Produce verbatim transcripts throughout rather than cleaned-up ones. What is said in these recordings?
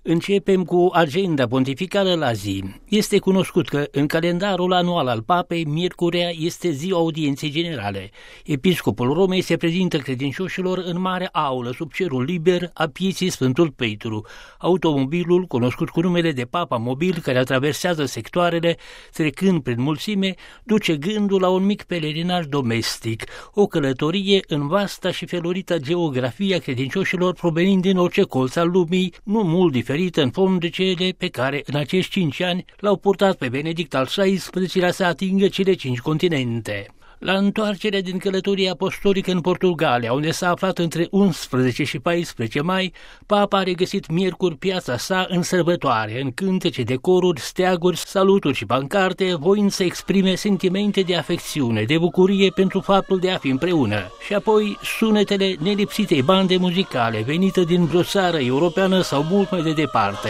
Începem cu agenda pontificală la zi. Este cunoscut că în calendarul anual al Papei, miercurea este ziua audienței generale. Episcopul Romei se prezintă credincioșilor în mare aulă sub cerul liber a pieții Sfântul Petru. Automobilul, cunoscut cu numele de Papa Mobil, care atraversează sectoarele, trecând prin mulțime, duce gândul la un mic pelerinaj domestic, o călătorie în vasta și felurită geografia credincioșilor provenind din orice colț al lumii, nu mult diferit în fond de cele pe care în acești cinci ani l-au purtat pe Benedict al șaisprezecelea să atingă cele cinci continente. La întoarcerea din călătoria apostolică în Portugalia, unde s-a aflat între unsprezece și paisprezece mai, Papa a regăsit miercuri piața sa în sărbătoare, în cântece de coruri, steaguri, saluturi și pancarte, voind să exprime sentimente de afecțiune, de bucurie pentru faptul de a fi împreună. Și apoi sunetele nelipsitei bande muzicale, venite din vreo țară europeană sau mult mai de departe.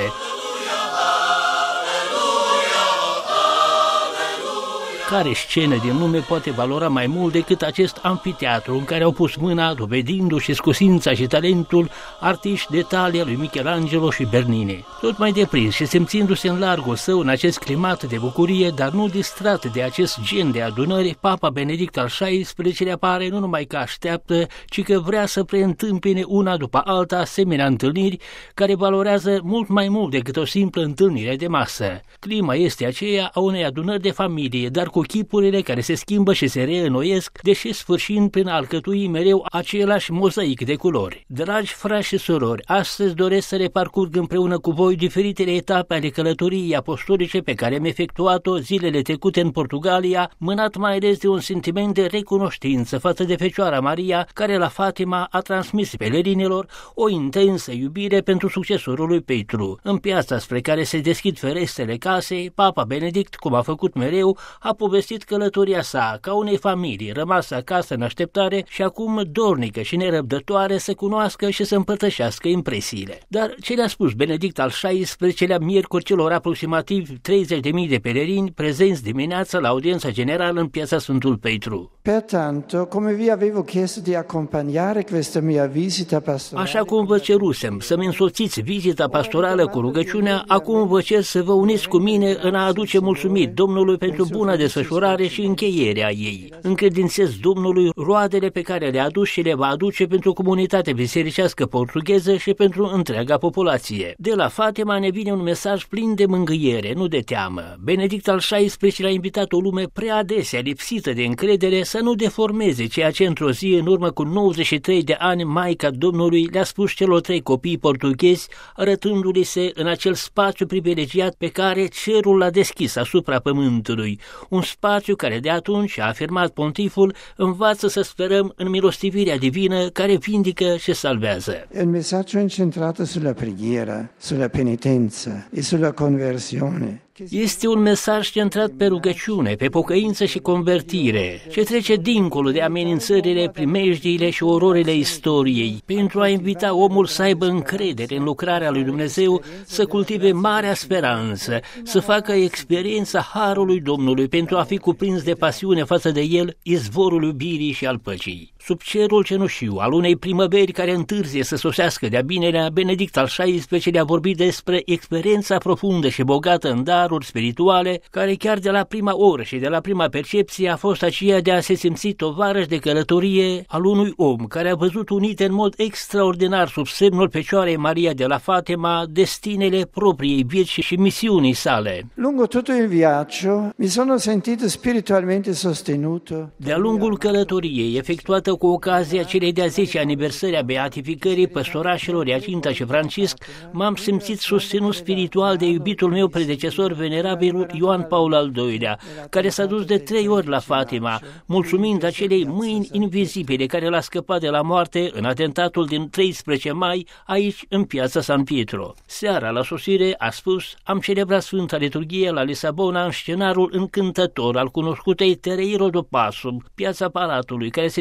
Care scenă din lume poate valora mai mult decât acest amfiteatru în care au pus mâna, dovedindu-și scusința și talentul, artiști de talia lui Michelangelo și Bernini? Tot mai deprins și simțindu-se în largul său în acest climat de bucurie, dar nu distrat de acest gen de adunări, Papa Benedict al șaisprezecelea pare nu numai că așteaptă, ci că vrea să preîntâmpine una după alta asemenea întâlniri care valorează mult mai mult decât o simplă întâlnire de masă. Clima este aceea a unei adunări de familie, dar cu chipurile care se schimbă și se reînnoiesc, deși sfârșind prin a alcătui mereu același mozaic de culori. Dragi frați și surori, astăzi doresc să reparcurg împreună cu voi diferitele etape ale călătoriei apostolice pe care am efectuat-o zilele trecute în Portugalia, mânat mai ales de un sentiment de recunoștință față de Fecioara Maria, care la Fatima a transmis pelerinilor o intensă iubire pentru succesorul lui Petru. În piața spre care se deschid ferestrele casei, Papa Benedict, cum a făcut mereu, a povestit călătoria sa ca unei familii rămasă acasă în așteptare și acum dornică și nerăbdătoare să cunoască și să împărtășească impresiile. Dar ce le-a spus Benedict al șaisprezecelea miercuri celor aproximativ treizeci de mii de pelerini prezenți dimineața la audiența generală în piața Sfântul Petru? Pertanto, come vi avevo chiesto di accompagnare questa mia visita pastorale. Așa cum vă cerusem să-mi însoțiți vizita pastorală cu rugăciunea, acum vă cer să vă uniți cu mine în a aduce mulțumiri Domnului pentru buna desfășurare și încheierea ei. Încredințez Domnului roadele pe care le-a adus și le va aduce pentru comunitatea bisericească portugheză și pentru întreaga populație. De la Fatima ne vine un mesaj plin de mângâiere, nu de teamă. Benedict al șaisprezecelea a invitat o lume prea adesea lipsită de încredere să nu deformeze ceea ce într-o zi în urmă cu nouăzeci și trei de ani Maica Domnului le-a spus celor trei copii portughezi, arătându-li se în acel spațiu privilegiat pe care cerul l-a deschis asupra pământului. Un spațiu care de atunci, a afirmat pontiful, învață să sperăm în milostivirea divină care vindică și salvează. Un mesaj incentrat sulla preghiera, sulla penitenza e sulla conversione. Este un mesaj centrat pe rugăciune, pe pocăință și convertire, ce trece dincolo de amenințările, primejdiile și ororile istoriei, pentru a invita omul să aibă încredere în lucrarea lui Dumnezeu, să cultive marea speranță, să facă experiența harului Domnului pentru a fi cuprins de pasiune față de el, izvorul iubirii și al păcii. Sub cerul cenușiu al unei primăveri care întârzie să sosească de-a binelea, Benedict al șaisprezecelea a vorbit despre experiența profundă și bogată în daruri spirituale, care chiar de la prima oră și de la prima percepție a fost aceea de a se simți tovarăș de călătorie al unui om care a văzut unite în mod extraordinar sub semnul Fecioarei Maria de la Fatima destinele propriei vieți și misiunii sale. Lungo tutto il viaggio mi sono sentito spiritualmente sostenuto. De-a lungul călătoriei efectuată cu ocazia celei de-a zecea aniversări a beatificării păstorașilor Iacinta și Francisc, m-am simțit susținut spiritual de iubitul meu predecesor venerabilul Ioan Paul al doilea, care s-a dus de trei ori la Fatima, mulțumind acelei mâini invizibile care l-a scăpat de la moarte în atentatul din treisprezece mai aici în piața San Pietro. Seara la sosire, a spus, am celebrat Sfânta Liturghie la Lisabona în scenarul încântător al cunoscutei Tereiro do Passo, piața Palatului, care se deschide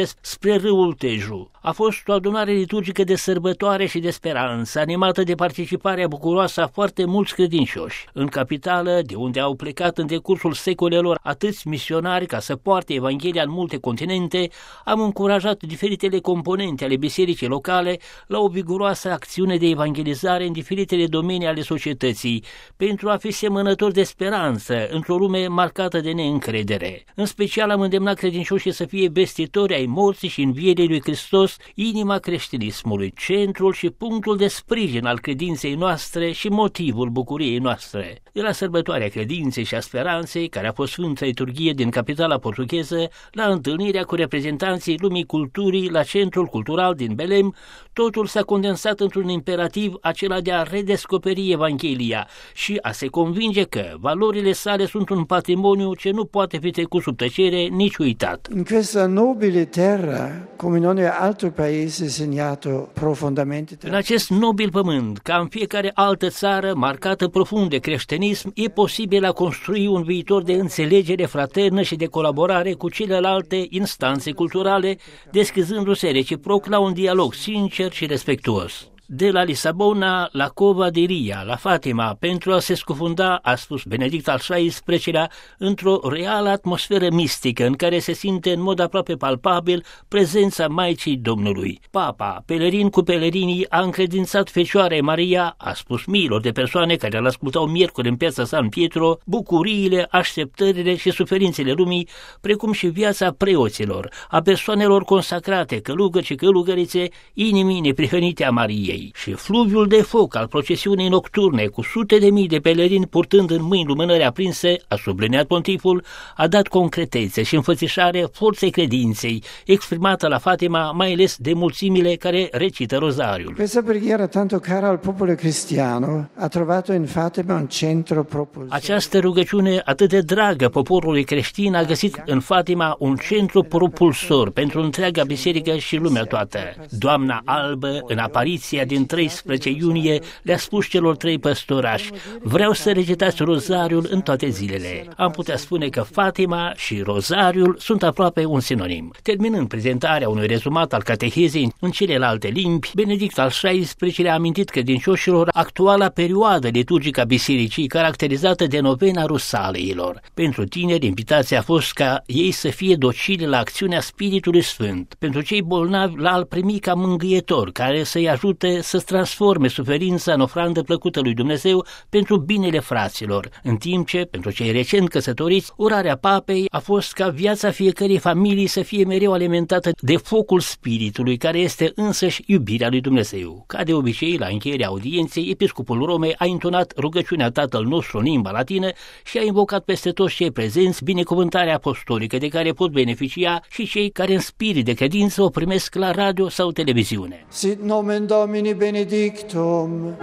mers spre râul Teju. A fost o adunare liturgică de sărbătoare și de speranță, animată de participarea bucuroasă a foarte mulți credincioși. În capitală, de unde au plecat în decursul secolelor atâți misionari ca să poarte Evanghelia în multe continente, am încurajat diferitele componente ale bisericii locale la o viguroasă acțiune de evangelizare în diferitele domenii ale societății, pentru a fi semănători de speranță într-o lume marcată de neîncredere. În special am îndemnat credincioșii să fie vestitori ai morții și învierii lui Hristos, inima creștinismului, centrul și punctul de sprijin al credinței noastre și motivul bucuriei noastre. De la sărbătoarea credinței și a speranței, care a fost Sfânta Liturghie din capitala portugheză, la întâlnirea cu reprezentanții lumii culturii la Centrul Cultural din Belem, totul s-a condensat într-un imperativ, acela de a redescoperi Evanghelia și a se convinge că valorile sale sunt un patrimoniu ce nu poate fi trecut sub tăcere, nici uitat. In questa nobile terra, come in ogni altro paese segnato profondamente. În acest nobil pământ, ca în fiecare altă țară marcată profund de creștinism, e posibil a construi un viitor de înțelegere fraternă și de colaborare cu celelalte instanțe culturale, deschizându-se reciproc la un dialog sincer și respectuos. De la Lisabona la Cova de Ria, la Fatima, pentru a se scufunda, a spus Benedict al șaisprezecelea, într-o reală atmosferă mistică în care se simte în mod aproape palpabil prezența Maicii Domnului. Papa, pelerin cu pelerinii, a încredințat Fecioarei Maria, a spus miilor de persoane care îl ascultau miercuri în piața San Pietro, bucuriile, așteptările și suferințele lumii, precum și viața preoților, a persoanelor consacrate, călugări și călugărițe, inimii neprihănite a Mariei. Și fluviul de foc al procesiunii nocturne cu sute de mii de pelerini purtând în mâini lumânări aprinse, a subliniat pontiful, a dat concretețe și înfățișare forței credinței, exprimată la Fatima mai ales de mulțimile care recită rozariul. Questa preghiera tanto cara al popolo cristiano ha trovato in Fatima un centro propulsore. Această rugăciune atât de dragă poporului creștin a găsit în Fatima un centru propulsor pentru întreaga biserică și lumea toată. Doamna Albă, în apariția din treisprezece iunie, le-a spus celor trei păstorași: vreau să recitați rozariul în toate zilele. Am putea spune că Fatima și rozariul sunt aproape un sinonim. Terminând prezentarea unui rezumat al catehezei în celelalte limbi, Benedict al șaisprezecelea a amintit credincioșilor actuala perioadă liturgică a bisericii, caracterizată de novena Rusaleilor. Pentru tineri, invitația a fost ca ei să fie docili la acțiunea Spiritului Sfânt, pentru cei bolnavi la a-L primi ca mângâietor, care să-i ajute să-ți transforme suferința în ofrandă plăcută lui Dumnezeu pentru binele fraților, în timp ce, pentru cei recent căsătoriți, urarea papei a fost ca viața fiecărei familii să fie mereu alimentată de focul Spiritului, care este însăși iubirea lui Dumnezeu. Ca de obicei, la încheierea audienței, episcopul Romei a intonat rugăciunea Tatăl nostru în limba latină și a invocat peste toți cei prezenți binecuvântarea apostolică de care pot beneficia și cei care în spirit de credință o primesc la radio sau televiziune. Sit nomen Domini benedictum,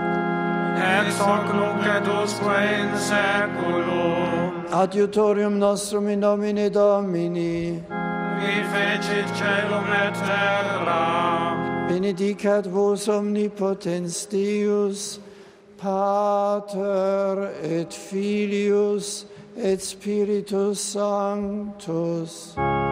ex hoc nunc et usque in saeculum, adiutorium nostrum in nomine Domini, qui fecit caelum et terra, benedicat vos omnipotens Deus, Pater et Filius et Spiritus Sanctus.